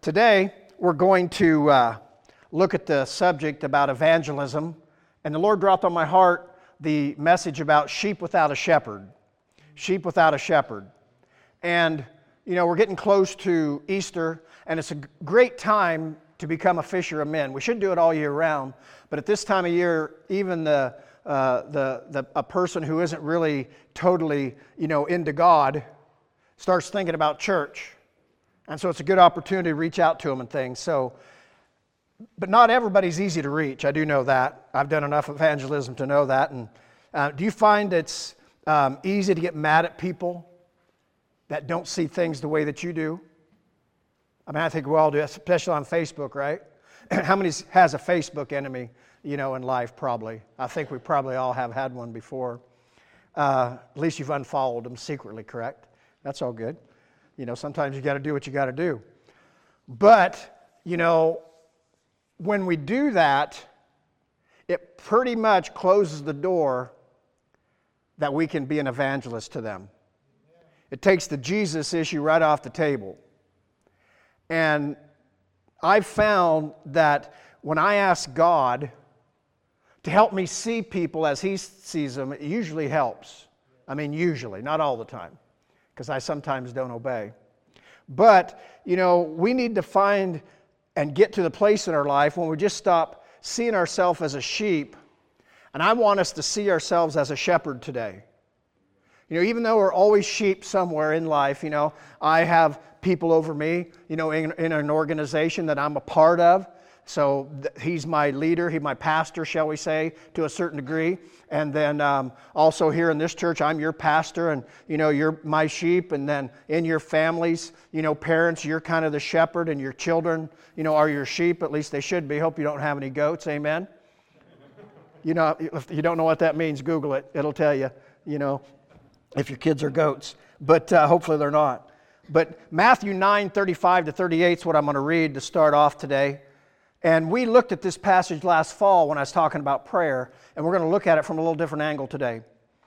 Today, we're going to look at the subject about evangelism, and the Lord dropped on my heart the message about sheep without a shepherd. Sheep without a shepherd. And, we're getting close to Easter, and it's a great time to become a fisher of men. We should do it all year round, but at this time of year, even a person who isn't really totally, into God starts thinking about church. And so it's a good opportunity to reach out to them and things. But not everybody's easy to reach. I do know that. I've done enough evangelism to know that. And do you find it's easy to get mad at people that don't see things the way that you do? I mean, I think we all do, especially on Facebook, right? How many has a Facebook enemy, in life probably? I think we probably all have had one before. At least you've unfollowed them secretly, correct? That's all good. Sometimes you got to do what you got to do. But, when we do that, it pretty much closes the door that we can be an evangelist to them. It takes the Jesus issue right off the table. And I've found that when I ask God to help me see people as He sees them, it usually helps. I mean, usually, not all the time, because I sometimes don't obey. But, we need to find and get to the place in our life when we just stop seeing ourselves as a sheep, and I want us to see ourselves as a shepherd today. Even though we're always sheep somewhere in life, I have people over me, in an organization that I'm a part of. So he's my leader, he's my pastor, shall we say, to a certain degree. And then also here in this church, I'm your pastor, and you're my sheep. And then in your families, parents, you're kind of the shepherd, and your children, are your sheep. At least they should be. Hope you don't have any goats. Amen. If you don't know what that means, Google it. It'll tell you. If your kids are goats. But hopefully they're not. But Matthew 9:35-38 is what I'm going to read to start off today. And we looked at this passage last fall when I was talking about prayer, and we're going to look at it from a little different angle today.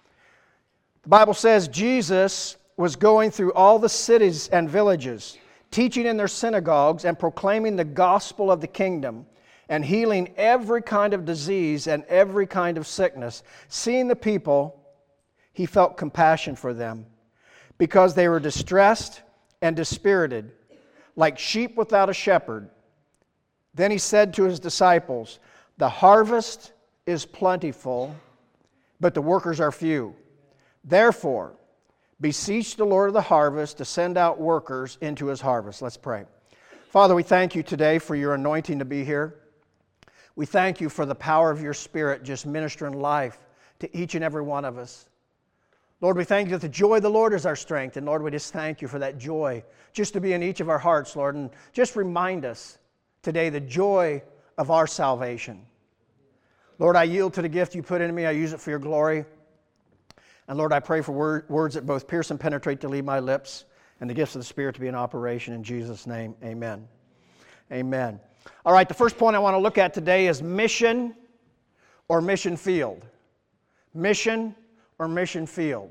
The Bible says Jesus was going through all the cities and villages, teaching in their synagogues and proclaiming the gospel of the kingdom, and healing every kind of disease and every kind of sickness. Seeing the people, He felt compassion for them, because they were distressed and dispirited, like sheep without a shepherd. Then He said to His disciples, "The harvest is plentiful, but the workers are few. Therefore, beseech the Lord of the harvest to send out workers into His harvest." Let's pray. Father, we thank You today for Your anointing to be here. We thank You for the power of Your Spirit just ministering life to each and every one of us. Lord, we thank You that the joy of the Lord is our strength. And Lord, we just thank You for that joy just to be in each of our hearts, Lord. And just remind us today the joy of our salvation. Lord, I yield to the gift You put in me. I use it for Your glory. And Lord, I pray for words that both pierce and penetrate to leave my lips, and the gifts of the Spirit to be in operation. In Jesus' name, amen. Amen. All right, the first point I want to look at today is mission or mission field. Mission or mission field.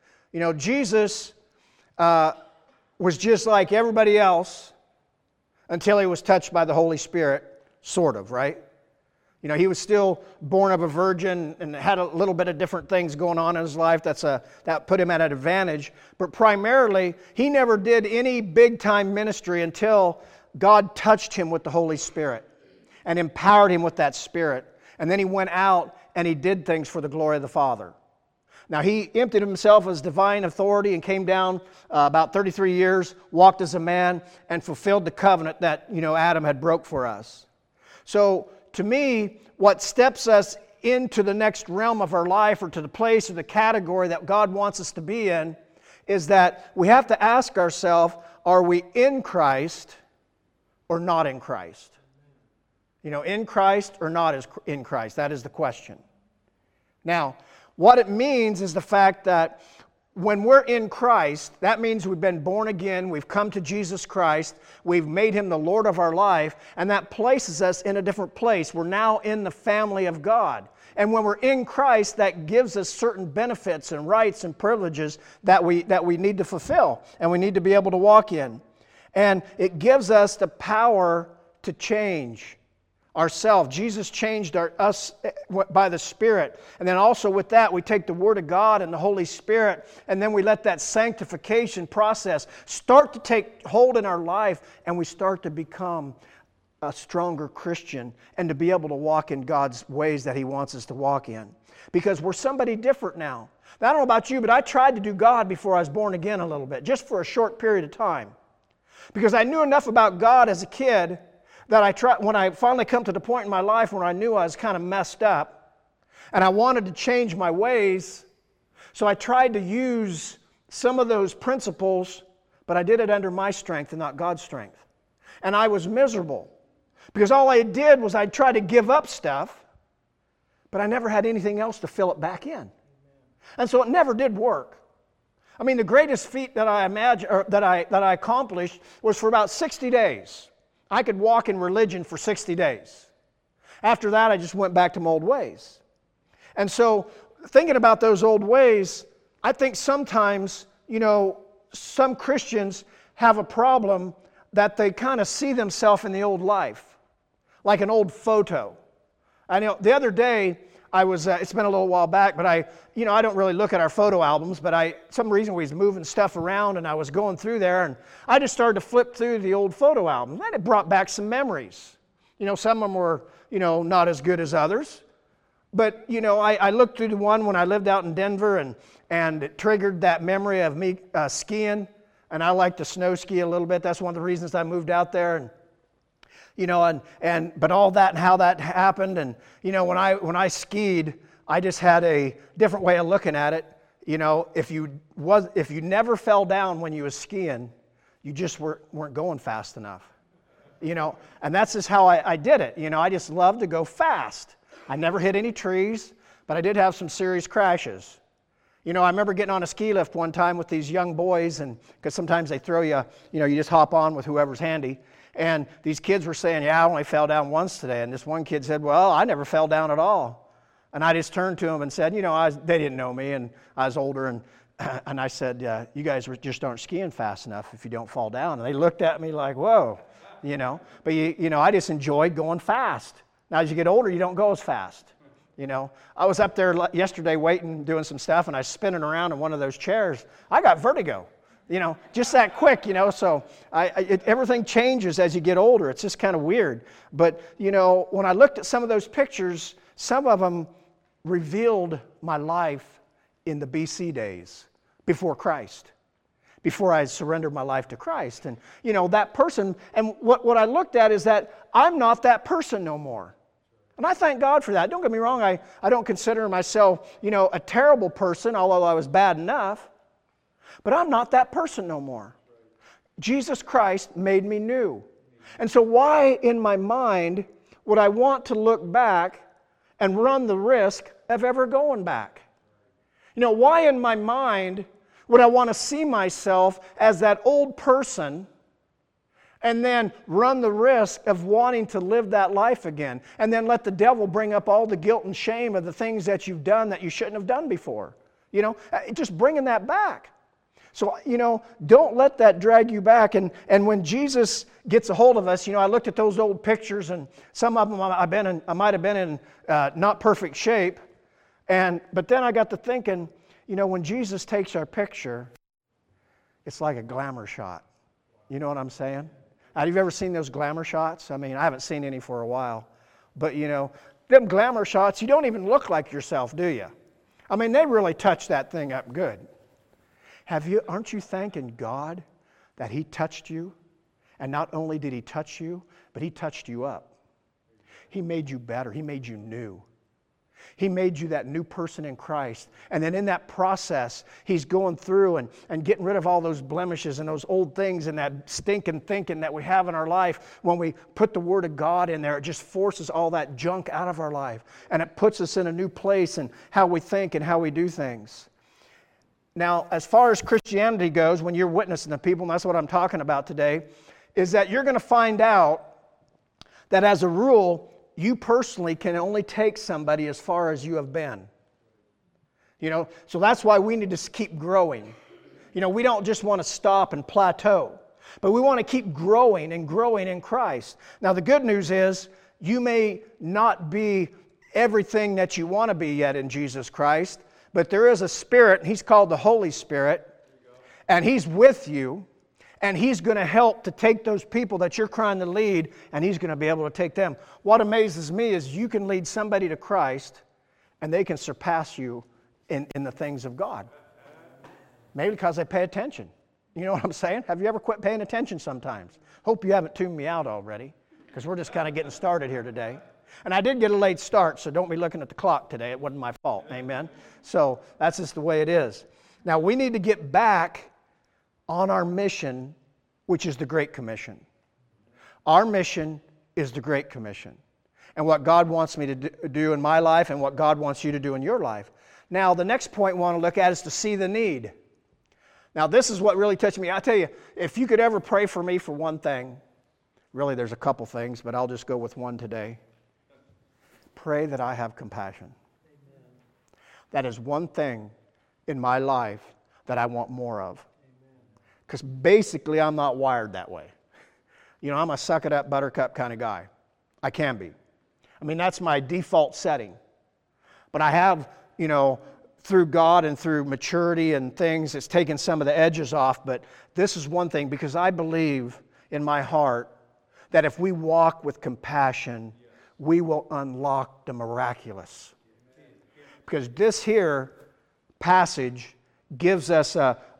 Jesus was just like everybody else until He was touched by the Holy Spirit, sort of, right? He was still born of a virgin and had a little bit of different things going on in His life that put Him at an advantage. But primarily, He never did any big-time ministry until God touched Him with the Holy Spirit and empowered Him with that Spirit. And then He went out and He did things for the glory of the Father. Now, He emptied Himself of His divine authority and came down about 33 years, walked as a man, and fulfilled the covenant that, Adam had broke for us. So, to me, what steps us into the next realm of our life, or to the place or the category that God wants us to be in, is that we have to ask ourselves, are we in Christ or not in Christ? In Christ or not in Christ? That is the question. Now, what it means is the fact that when we're in Christ, that means we've been born again, we've come to Jesus Christ, we've made Him the Lord of our life, and that places us in a different place. We're now in the family of God. And when we're in Christ, that gives us certain benefits and rights and privileges that we need to fulfill and we need to be able to walk in. And it gives us the power to change ourselves. Jesus changed us by the Spirit. And then also with that, we take the Word of God and the Holy Spirit, and then we let that sanctification process start to take hold in our life, and we start to become a stronger Christian and to be able to walk in God's ways that He wants us to walk in. Because we're somebody different now. Now, I don't know about you, but I tried to do God before I was born again a little bit, just for a short period of time. Because I knew enough about God as a kid that when I finally come to the point in my life where I knew I was kind of messed up and I wanted to change my ways, so I tried to use some of those principles, but I did it under my strength and not God's strength. And I was miserable because all I did was I'd try to give up stuff, but I never had anything else to fill it back in. And so it never did work. I mean, the greatest feat that I accomplished was for about 60 days. I could walk in religion for 60 days. After that, I just went back to my old ways. And so, thinking about those old ways, I think sometimes, some Christians have a problem that they kind of see themselves in the old life, like an old photo. I know the other day, I was, it's been a little while back, but I don't really look at our photo albums, but some reason we was moving stuff around and I was going through there and I just started to flip through the old photo albums and it brought back some memories. Some of them were, not as good as others. But, I looked through the one when I lived out in Denver and it triggered that memory of me skiing, and I like to snow ski a little bit. That's one of the reasons I moved out there. And but all that and how that happened, and when I skied, I just had a different way of looking at it. If you never fell down when you was skiing, you just weren't going fast enough. And that's just how I did it. I just loved to go fast. I never hit any trees, but I did have some serious crashes. I remember getting on a ski lift one time with these young boys, and because sometimes they throw you, you just hop on with whoever's handy. And these kids were saying, I only fell down once today. And this one kid said, well, I never fell down at all. And I just turned to him and said, they didn't know me, and I was older. And I said, you guys just aren't skiing fast enough if you don't fall down. And they looked at me like, whoa, But, I just enjoyed going fast. Now, as you get older, you don't go as fast. I was up there yesterday waiting, doing some stuff, and I was spinning around in one of those chairs. I got vertigo. Just that quick, so everything changes as you get older. It's just kind of weird. But, when I looked at some of those pictures, some of them revealed my life in the BC days, before Christ, before I surrendered my life to Christ. And, that person, and what I looked at is that I'm not that person no more. And I thank God for that. Don't get me wrong, I don't consider myself, a terrible person, although I was bad enough. But I'm not that person no more. Jesus Christ made me new. And so why in my mind would I want to look back and run the risk of ever going back? Why in my mind would I want to see myself as that old person and then run the risk of wanting to live that life again, and then let the devil bring up all the guilt and shame of the things that you've done that you shouldn't have done before? Just bringing that back. So, don't let that drag you back. And when Jesus gets a hold of us, I looked at those old pictures, and some of them I might have been in not perfect shape. But then I got to thinking, when Jesus takes our picture, it's like a glamour shot. You know what I'm saying? Have you ever seen those glamour shots? I mean, I haven't seen any for a while. But, them glamour shots, you don't even look like yourself, do you? I mean, they really touch that thing up good. Aren't you thanking God that He touched you? And not only did He touch you, but He touched you up. He made you better. He made you new. He made you that new person in Christ. And then in that process, He's going through and getting rid of all those blemishes and those old things and that stinking thinking that we have in our life. When we put the Word of God in there, it just forces all that junk out of our life. And it puts us in a new place in how we think and how we do things. Now, as far as Christianity goes, when you're witnessing to people, and that's what I'm talking about today, is that you're going to find out that as a rule, you personally can only take somebody as far as you have been. So that's why we need to keep growing. We don't just want to stop and plateau. But we want to keep growing and growing in Christ. Now, the good news is you may not be everything that you want to be yet in Jesus Christ, but there is a Spirit, and He's called the Holy Spirit, and He's with you, and He's going to help to take those people that you're trying to lead, and He's going to be able to take them. What amazes me is you can lead somebody to Christ, and they can surpass you in the things of God. Maybe because they pay attention. You know what I'm saying? Have you ever quit paying attention sometimes? Hope you haven't tuned me out already, because we're just kind of getting started here today. And I did get a late start, so don't be looking at the clock today. It wasn't my fault. Amen? So that's just the way it is. Now, we need to get back on our mission, which is the Great Commission. Our mission is the Great Commission. And what God wants me to do in my life and what God wants you to do in your life. Now, the next point we want to look at is to see the need. Now, this is what really touched me. I tell you, if you could ever pray for me for one thing, really there's a couple things, but I'll just go with one today. Pray that I have compassion. Amen. That is one thing in my life that I want more of. Because basically I'm not wired that way. You know, I'm a suck it up, buttercup kind of guy. I can be. I mean, that's my default setting. But I have, you know, through God and through maturity and things, it's taken some of the edges off. But this is one thing, because I believe in my heart that if we walk with compassion, we will unlock the miraculous. Because this here passage gives us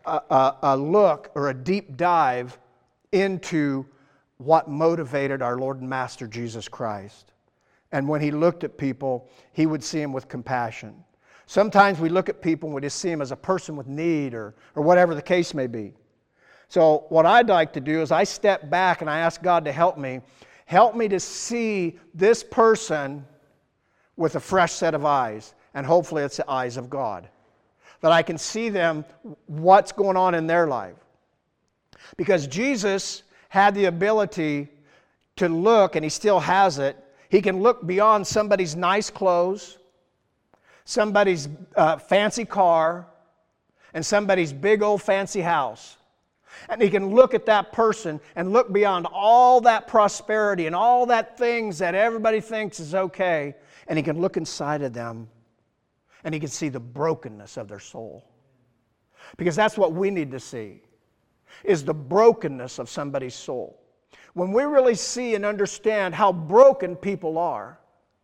a look or a deep dive into what motivated our Lord and Master Jesus Christ. And when He looked at people, He would see them with compassion. Sometimes we look at people and we just see them as a person with need or whatever the case may be. So what I'd like to do is I step back and I ask God to help me. Help me to see this person with a fresh set of eyes. And hopefully it's the eyes of God. That I can see them, what's going on in their life. Because Jesus had the ability to look, and He still has it. He can look beyond somebody's nice clothes, somebody's fancy car, and somebody's big old fancy house. And He can look at that person and look beyond all that prosperity and all that things that everybody thinks is okay. And He can look inside of them and He can see the brokenness of their soul. Because that's what we need to see, is the brokenness of somebody's soul. When we really see and understand how broken people are,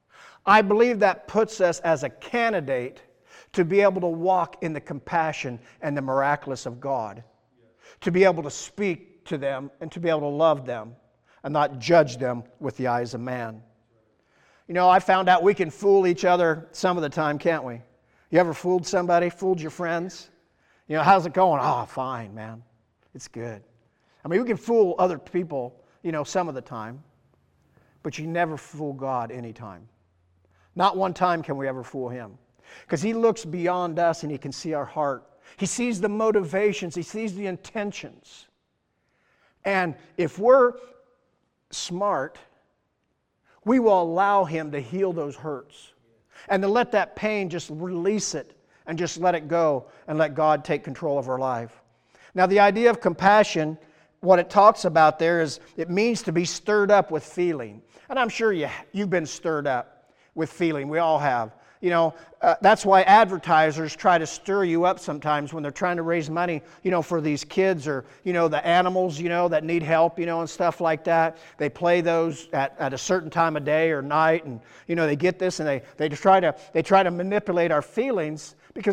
I believe that puts us as a candidate to be able to walk in the compassion and the miraculous of God. To be able to speak to them and to be able to love them and not judge them with the eyes of man. You know, I found out we can fool each other some of the time, can't we? You ever fooled somebody, fooled your friends? You know, how's it going? Oh, fine, man. It's good. I mean, we can fool other people, you know, some of the time, but you never fool God anytime. Not one time can we ever fool Him. Because He looks beyond us and He can see our heart. He sees the motivations. He sees the intentions. And if we're smart, we will allow Him to heal those hurts. And to let that pain, just release it and just let it go and let God take control of our life. Now, the idea of compassion, what it talks about there is it means to be stirred up with feeling. And I'm sure you've been stirred up with feeling. We all have. You know, that's why advertisers try to stir you up sometimes when they're trying to raise money, you know, for these kids or, you know, the animals, you know, that need help, you know, and stuff like that. They play those at a certain time of day or night, and, you know, they get this and they try to manipulate our feelings because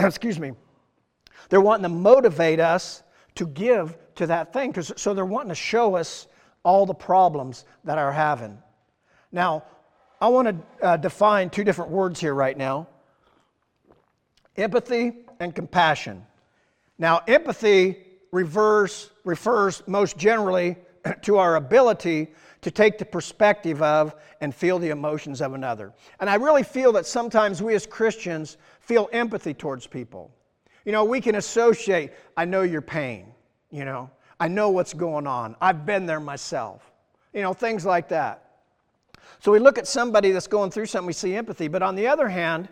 they're wanting to motivate us to give to that thing. So they're wanting to show us all the problems that are having. Now, I want to define two different words here right now. Empathy and compassion. Now, empathy refers most generally to our ability to take the perspective of and feel the emotions of another. And I really feel that sometimes we as Christians feel empathy towards people. You know, we can associate, I know your pain, you know. I know what's going on. I've been there myself. You know, things like that. So we look at somebody that's going through something, we see empathy. But on the other hand,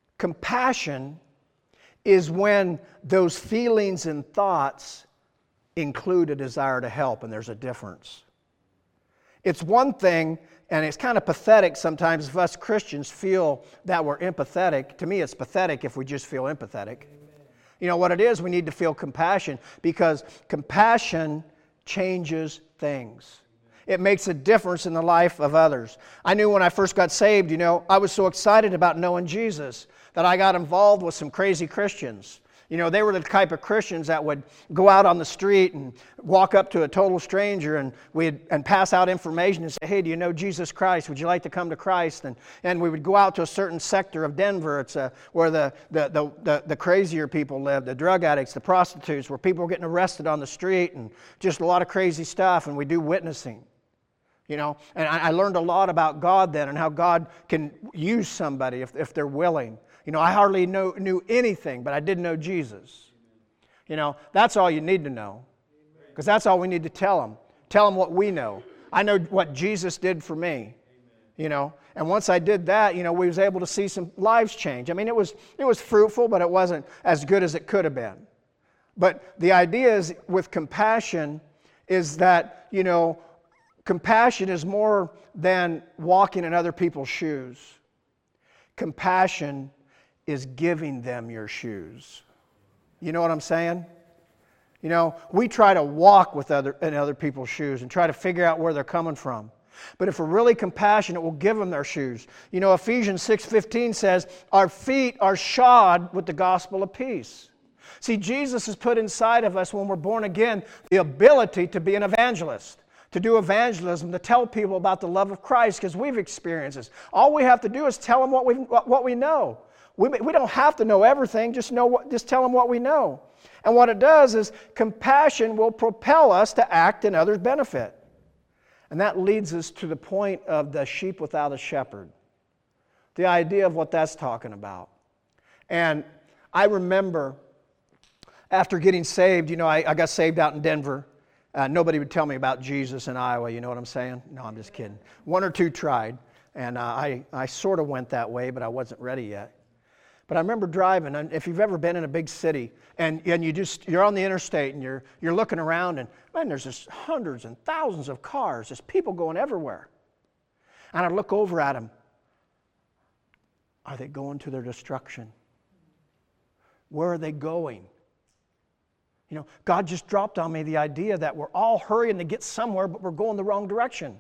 compassion is when those feelings and thoughts include a desire to help, and there's a difference. It's one thing, and it's kind of pathetic sometimes if us Christians feel that we're empathetic. To me, it's pathetic if we just feel empathetic. You know what it is? We need to feel compassion, because compassion changes things. It makes a difference in the life of others. I knew when I first got saved, I was so excited about knowing Jesus that I got involved with some crazy Christians. They were the type of Christians that would go out on the street and walk up to a total stranger and pass out information and say, hey, do you know Jesus Christ? Would you like to come to Christ? And we would go out to a certain sector of Denver. It's where the crazier people live, the drug addicts, the prostitutes, where people were getting arrested on the street and just a lot of crazy stuff, and we do witnessing. And I learned a lot about God then and how God can use somebody if they're willing. I hardly knew anything, but I did know Jesus. That's all you need to know, because that's all we need to tell them. Tell them what we know. I know what Jesus did for me. And once I did that, we was able to see some lives change. I mean, it was fruitful, but it wasn't as good as it could have been. But the idea is with compassion is that, compassion is more than walking in other people's shoes. Compassion is giving them your shoes. You know what I'm saying? We try to walk in other people's shoes and try to figure out where they're coming from. But if we're really compassionate, we'll give them their shoes. Ephesians 6:15 says, our feet are shod with the gospel of peace. See, Jesus has put inside of us when we're born again the ability to be an evangelist, to do evangelism, to tell people about the love of Christ, because we've experienced this. All we have to do is tell them what we know. We don't have to know everything, just tell them what we know. And what it does is compassion will propel us to act in others' benefit. And that leads us to the point of the sheep without a shepherd. The idea of what that's talking about. And I remember after getting saved, I got saved out in Denver. Nobody would tell me about Jesus in Iowa, you know what I'm saying? No, I'm just kidding. One or two tried, and I sort of went that way, but I wasn't ready yet. But I remember driving, and if you've ever been in a big city, and you're on the interstate, and you're looking around, and man, there's just hundreds and thousands of cars, just people going everywhere. And I look over at them. Are they going to their destruction? Where are they going? God just dropped on me the idea that we're all hurrying to get somewhere, but we're going the wrong direction.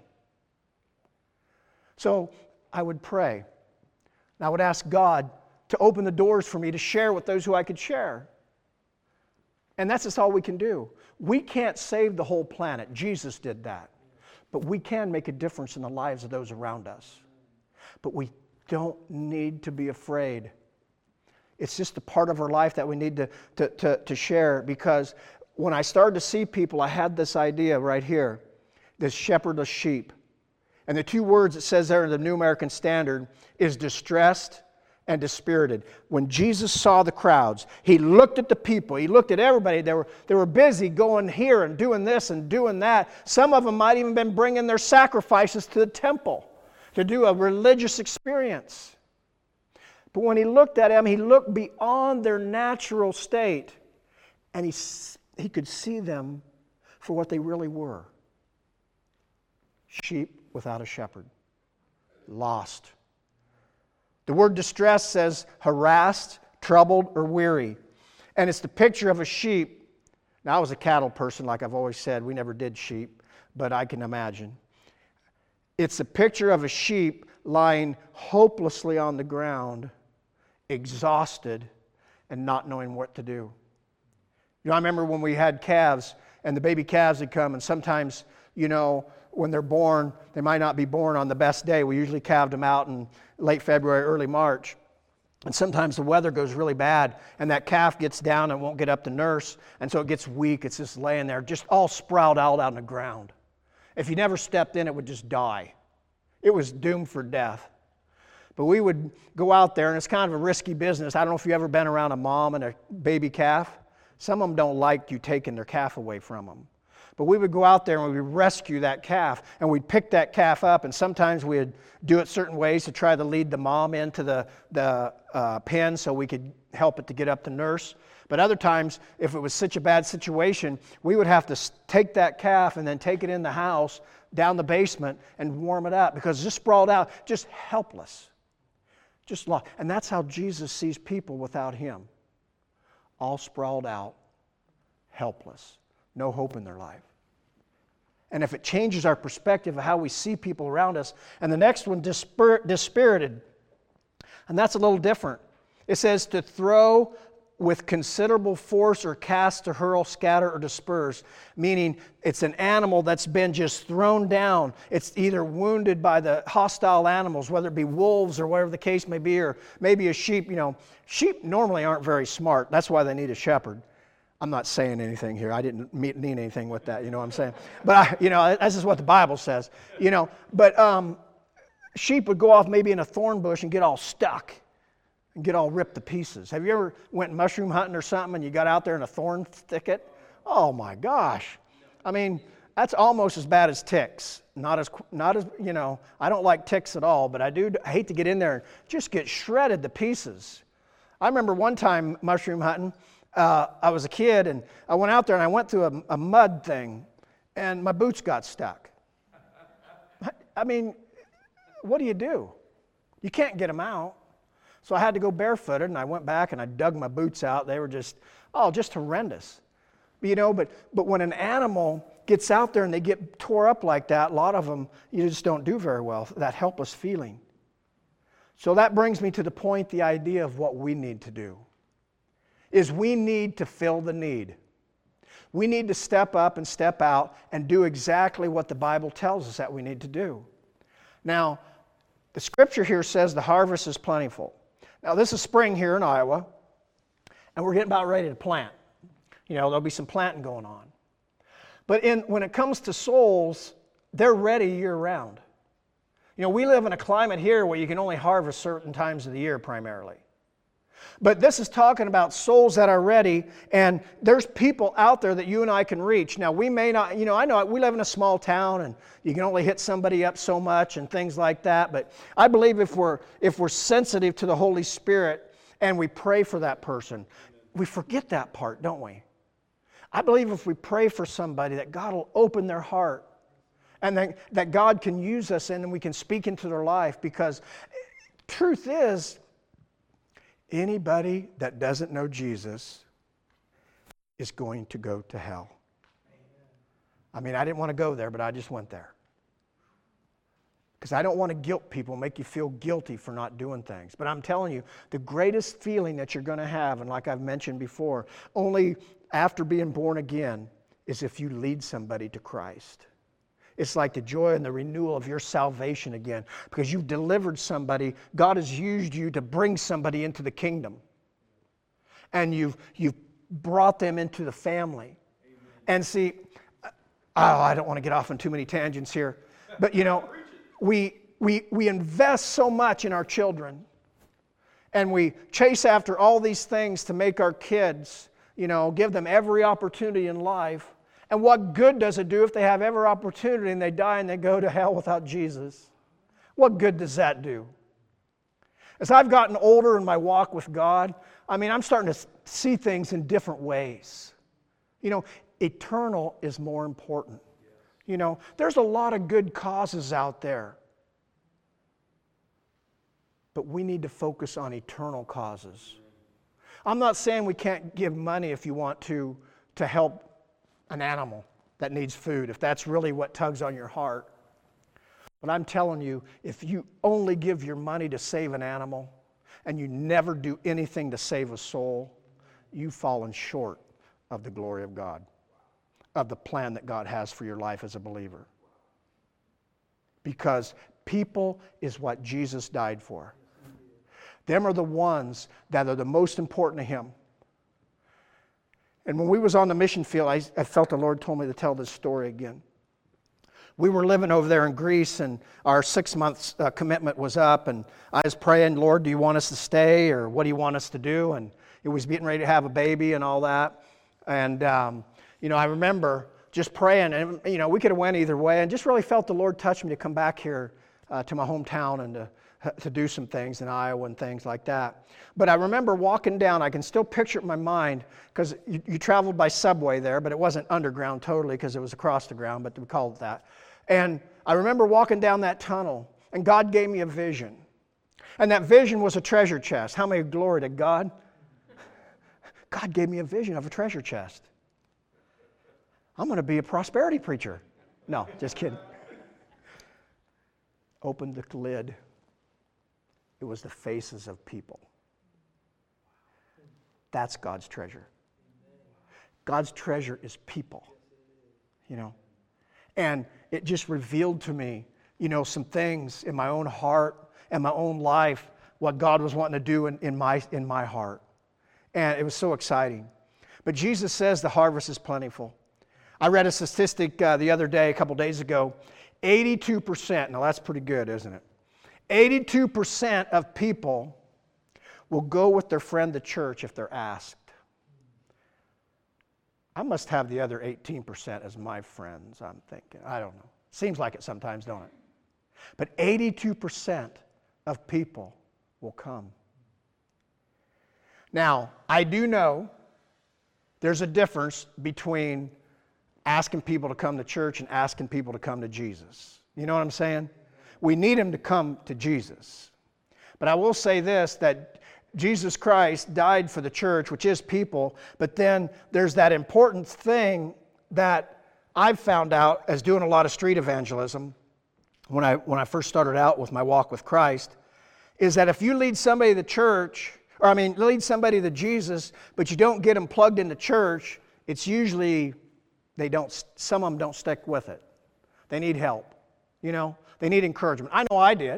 So I would pray. And I would ask God to open the doors for me to share with those who I could share. And that's just all we can do. We can't save the whole planet. Jesus did that. But we can make a difference in the lives of those around us. But we don't need to be afraid. It's just a part of our life that we need to share, because when I started to see people, I had this idea right here, this shepherdless sheep. And the two words it says there in the New American Standard is distressed and dispirited. When Jesus saw the crowds, He looked at the people, He looked at everybody. They were busy going here and doing this and doing that. Some of them might even been bringing their sacrifices to the temple to do a religious experience. But when He looked at them, He looked beyond their natural state, and He could see them for what they really were. Sheep without a shepherd. Lost. The word distress says harassed, troubled, or weary. And it's the picture of a sheep. Now, I was a cattle person, like I've always said. We never did sheep, but I can imagine. It's a picture of a sheep lying hopelessly on the ground, exhausted, and not knowing what to do. I remember when we had calves, and the baby calves would come, and sometimes, when they're born, they might not be born on the best day. We usually calved them out in late February, early March. And sometimes the weather goes really bad, and that calf gets down and won't get up to nurse, and so it gets weak. It's just laying there, just all sprawled out on the ground. If you never stepped in, it would just die. It was doomed for death. But we would go out there, and it's kind of a risky business. I don't know if you've ever been around a mom and a baby calf. Some of them don't like you taking their calf away from them. But we would go out there and we would rescue that calf, and we'd pick that calf up, and sometimes we'd do it certain ways to try to lead the mom into the pen so we could help it to get up to nurse. But other times, if it was such a bad situation, we would have to take that calf and then take it in the house, down the basement, and warm it up because just sprawled out, just helpless. Just lost. And that's how Jesus sees people without Him. All sprawled out, helpless, no hope in their life. And if it changes our perspective of how we see people around us, and the next one, dispirited, and that's a little different. It says to throw with considerable force or cast, to hurl, scatter, or disperse, meaning it's an animal that's been just thrown down. It's either wounded by the hostile animals, whether it be wolves or whatever the case may be, or maybe a sheep. You know, sheep normally aren't very smart. That's why they need a shepherd. I'm not saying anything here. I didn't mean anything with that, you know what I'm saying? But, that's just what the Bible says, But sheep would go off maybe in a thorn bush and get all stuck and get all ripped to pieces. Have you ever went mushroom hunting or something and you got out there in a thorn thicket? Oh my gosh. I mean, that's almost as bad as ticks. Not as I don't like ticks at all, but I hate to get in there and just get shredded to pieces. I remember one time mushroom hunting. I was a kid, and I went out there, and I went through a mud thing, and my boots got stuck. I mean, what do? You can't get them out. So I had to go barefooted, and I went back, and I dug my boots out. They were just horrendous. But when an animal gets out there and they get tore up like that, a lot of them, you just don't do very well, that helpless feeling. So that brings me to the point, the idea of what we need to do. Is we need to fill the need. We need to step up and step out and do exactly what the Bible tells us that we need to do. Now, the scripture here says the harvest is plentiful. Now, this is spring here in Iowa, and we're getting about ready to plant. There'll be some planting going on. But when it comes to souls, they're ready year-round. We live in a climate here where you can only harvest certain times of the year primarily. But this is talking about souls that are ready, and there's people out there that you and I can reach. Now, we may not, I know we live in a small town, and you can only hit somebody up so much and things like that, but I believe if we're sensitive to the Holy Spirit and we pray for that person, we forget that part, don't we? I believe if we pray for somebody that God will open their heart and that God can use us and we can speak into their life, because truth is, anybody that doesn't know Jesus is going to go to hell. I mean, I didn't want to go there, but I just went there. Because I don't want to guilt people, make you feel guilty for not doing things. But I'm telling you, the greatest feeling that you're going to have, and like I've mentioned before, only after being born again, is if you lead somebody to Christ. It's like the joy and the renewal of your salvation again, because you've delivered somebody. God has used you to bring somebody into the kingdom. And you've brought them into the family. Amen. And see, I don't want to get off on too many tangents here, but we invest so much in our children, and we chase after all these things to make our kids, give them every opportunity in life. And what good does it do if they have every opportunity and they die and they go to hell without Jesus? What good does that do? As I've gotten older in my walk with God, I'm starting to see things in different ways. Eternal is more important. There's a lot of good causes out there. But we need to focus on eternal causes. I'm not saying we can't give money if you want to help an animal that needs food, if that's really what tugs on your heart. But I'm telling you, if you only give your money to save an animal and you never do anything to save a soul, you've fallen short of the glory of God, of the plan that God has for your life as a believer. Because people is what Jesus died for. Them are the ones that are the most important to Him. And when we was on the mission field, I felt the Lord told me to tell this story again. We were living over there in Greece, and our 6 months commitment was up, and I was praying, Lord, do you want us to stay, or what do you want us to do? And it was getting ready to have a baby and all that. And, I remember just praying, and, we could have went either way, and just really felt the Lord touch me to come back here to my hometown and to to do some things in Iowa and things like that. But I remember walking down, I can still picture it in my mind, because you traveled by subway there, but it wasn't underground totally because it was across the ground, but we called it that. And I remember walking down that tunnel, and God gave me a vision. And that vision was a treasure chest. How many glory to God? God gave me a vision of a treasure chest. I'm going to be a prosperity preacher. No, just kidding. Opened the lid. It was the faces of people. That's God's treasure. God's treasure is people. You know? And it just revealed to me, you know, some things in my own heart and my own life, what God was wanting to do in my heart. And it was so exciting. But Jesus says the harvest is plentiful. I read a statistic the other day, a couple days ago, 82%, now that's pretty good, isn't it? 82% of people will go with their friend to church if they're asked. I must have the other 18% as my friends, I'm thinking. I don't know. Seems like it sometimes, don't it? But 82% of people will come. Now, I do know there's a difference between asking people to come to church and asking people to come to Jesus. You know what I'm saying? We need them to come to Jesus. But I will say this, that Jesus Christ died for the church, which is people, but then there's that important thing that I've found out as doing a lot of street evangelism when I first started out with my walk with Christ, is that if you lead somebody to church, lead somebody to Jesus, but you don't get them plugged into church, it's usually some of them don't stick with it. They need help, you know? They need encouragement. I know I did.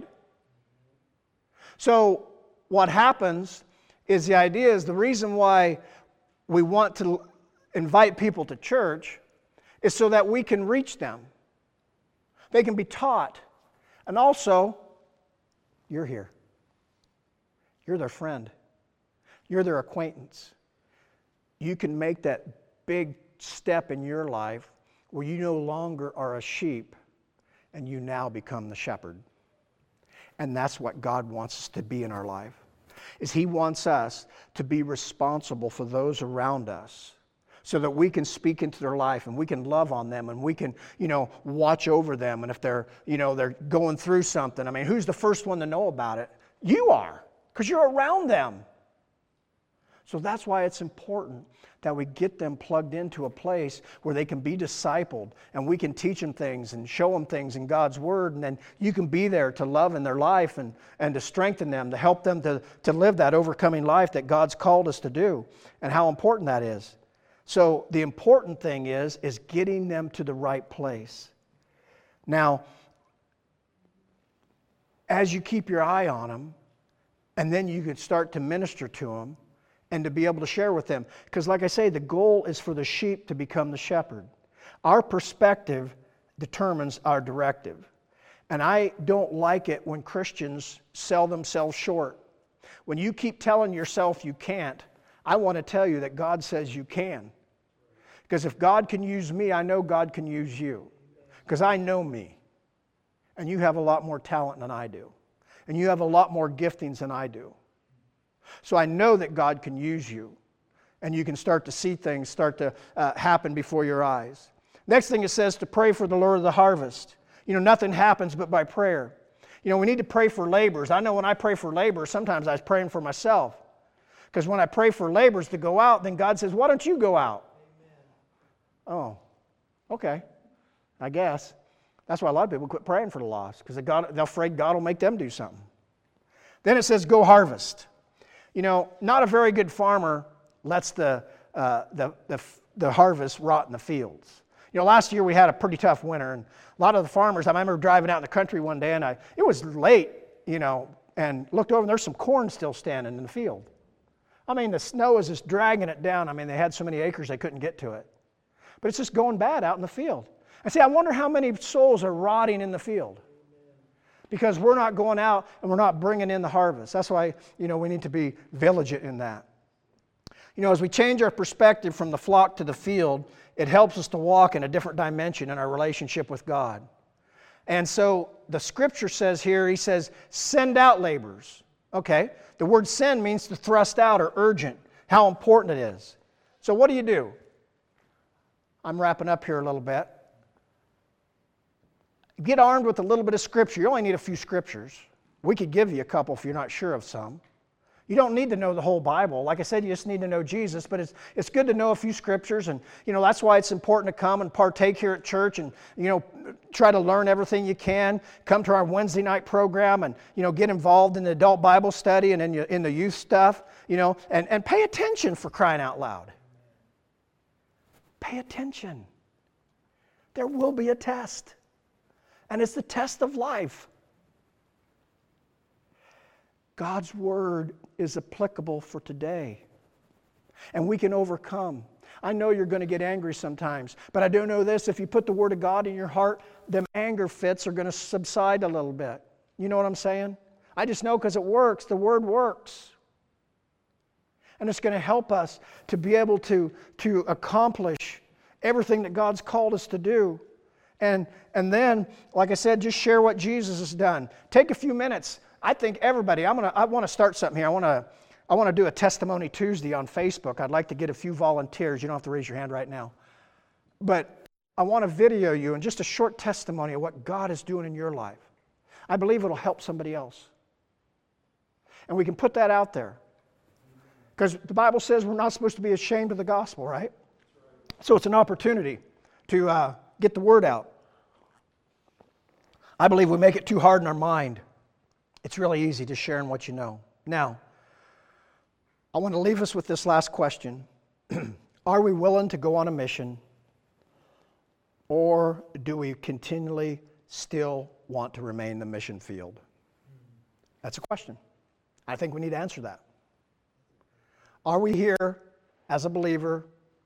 So what happens is the reason why we want to invite people to church is so that we can reach them. They can be taught. And also, you're here. You're their friend. You're their acquaintance. You can make that big step in your life where you no longer are a sheep and you now become the shepherd. And that's what God wants us to be in our life. Is He wants us to be responsible for those around us so that we can speak into their life and we can love on them and we can, watch over them. And if they're going through something, who's the first one to know about it? You are, because you're around them. So that's why it's important that we get them plugged into a place where they can be discipled and we can teach them things and show them things in God's Word, and then you can be there to love in their life and to strengthen them, to help them to live that overcoming life that God's called us to do, and how important that is. So the important thing is getting them to the right place. Now, as you keep your eye on them, and then you can start to minister to them, and to be able to share with them. Because like I say, the goal is for the sheep to become the shepherd. Our perspective determines our directive. And I don't like it when Christians sell themselves short. When you keep telling yourself you can't, I want to tell you that God says you can. Because if God can use me, I know God can use you. Because I know me. And you have a lot more talent than I do. And you have a lot more giftings than I do. So I know that God can use you, and you can start to see things start to happen before your eyes. Next thing it says to pray for the Lord of the harvest. Nothing happens but by prayer. We need to pray for laborers. I know when I pray for laborers, sometimes I was praying for myself. Because when I pray for laborers to go out, then God says, why don't you go out? Amen. Oh, okay, I guess. That's why a lot of people quit praying for the lost, because they're afraid God will make them do something. Then it says go harvest. Not a very good farmer lets the harvest rot in the fields. Last year we had a pretty tough winter, and a lot of the farmers, I remember driving out in the country one day, and it was late, and looked over, and there's some corn still standing in the field. The snow was just dragging it down. They had so many acres they couldn't get to it. But it's just going bad out in the field. I wonder how many souls are rotting in the field. Because we're not going out and we're not bringing in the harvest. That's why, we need to be vigilant in that. As we change our perspective from the flock to the field, it helps us to walk in a different dimension in our relationship with God. And so the scripture says here, he says, send out laborers. Okay, the word send means to thrust out or urgent, how important it is. So what do? I'm wrapping up here a little bit. Get armed with a little bit of scripture. You only need a few scriptures. We could give you a couple if you're not sure of some. You don't need to know the whole Bible. Like I said, you just need to know Jesus, but it's good to know a few scriptures, and that's why it's important to come and partake here at church and try to learn everything you can. Come to our Wednesday night program and get involved in the adult Bible study and in the youth stuff, and pay attention, for crying out loud. Pay attention. There will be a test, and it's the test of life. God's Word is applicable for today, and we can overcome. I know you're going to get angry sometimes, but I do know this: if you put the Word of God in your heart, them anger fits are going to subside a little bit. You know what I'm saying? I just know because it works. The Word works. And it's going to help us to be able to accomplish everything that God's called us to do. And then, like I said, just share what Jesus has done. Take a few minutes. I think everybody, I want to start something here. I want to do a Testimony Tuesday on Facebook. I'd like to get a few volunteers. You don't have to raise your hand right now. But I want to video you and just a short testimony of what God is doing in your life. I believe it'll help somebody else. And we can put that out there. Because the Bible says we're not supposed to be ashamed of the gospel, right? So it's an opportunity to get the word out. I believe we make it too hard in our mind. It's really easy to share in what you know. Now, I want to leave us with this last question. Are we willing to go on a mission, or do we continually still want to remain in the mission field? That's a question. I think we need to answer that. Are we here as a believer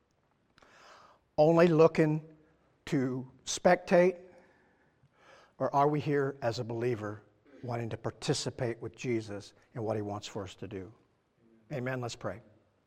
only looking to spectate, or are we here as a believer wanting to participate with Jesus in what He wants for us to do? Amen. Let's pray.